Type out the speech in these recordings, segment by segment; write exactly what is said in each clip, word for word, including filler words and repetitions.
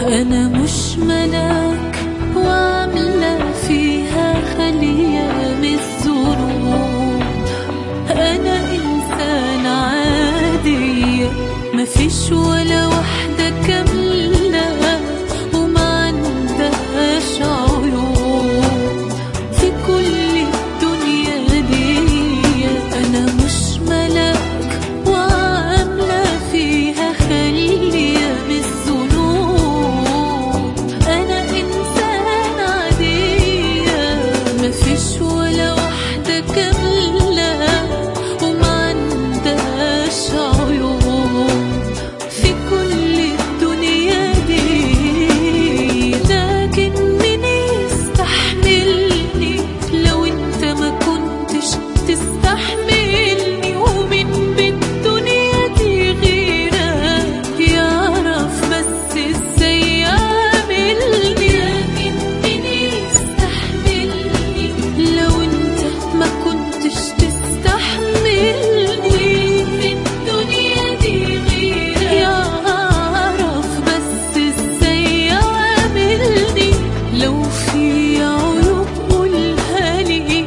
أنا مش ملاك وعاملة فيها خلية من الذنوب. أنا إنسان عادية مفيش ولا واحدة كاملة وما عندهاش عيوب في كل الدنيا دي. أنا مش ملاك وعاملة فيها خلية من الذنوب. أنا إنسان عادية مفيش ولا واحدة كاملة وما عندهاش عيوب في كل الدنيا دي. لكن مين يستحملني لو انت ما كنتش تستحملني؟ ومين بالدنيا دي غيرك يعرف بس ازاي يعملني؟ لكن مين يستحملني لو انت ما كنتش تستحملني؟ بالدنيا دي غيرك يعرف بس ازاي يعملني. لو في عيوب قولها لي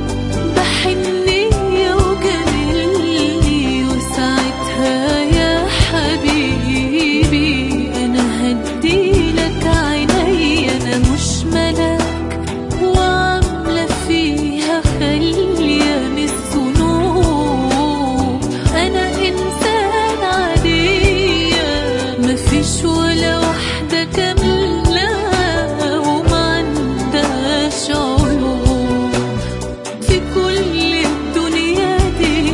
بحنية وجميلني، وساعتها يا حبيبي أنا هديلك عيني. أنا مش ملاك وعاملة فيها خلية من الذنوب. أنا إنسان عادية مفيش ولا واحدة كاملة وما عندهاش عيوب في كل الدنيا دي.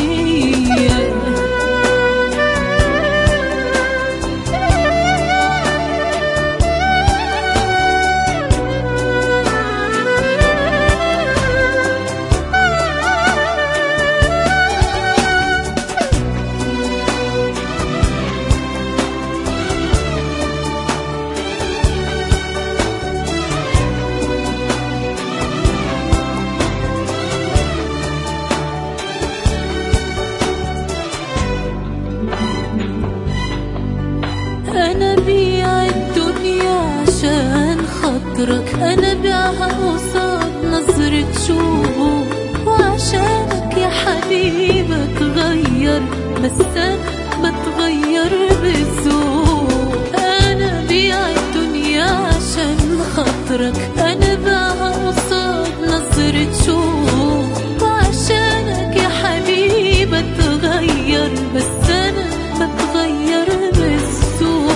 أنا بيع الدنيا عشان خاطرك، أنا بيعها قصاد نظرة شوق. وعشانك يا حبيبي اتغير، بس أنا بتغير بالذوق. أنا بيع الدنيا عشان خاطرك، أنا بيعها قصاد نظرة شوق. وعشانك يا حبيبي اتغير، بس أنا بتغير بالذوق.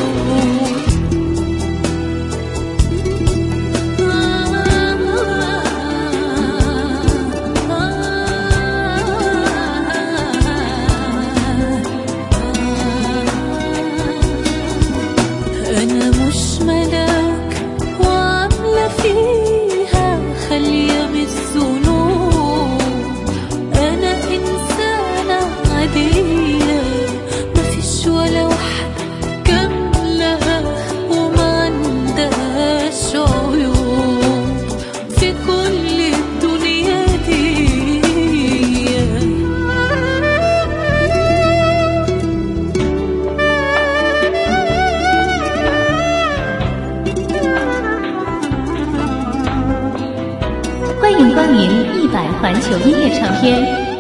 أنا مش ملاك وعاملة فيها خلية من الذنوب. أنا إنسانة عادية مفيش ولا واحدة كاملة وما عندهاش عيوب في كل الدنيا دي. 欢迎光临一百环球音乐唱片。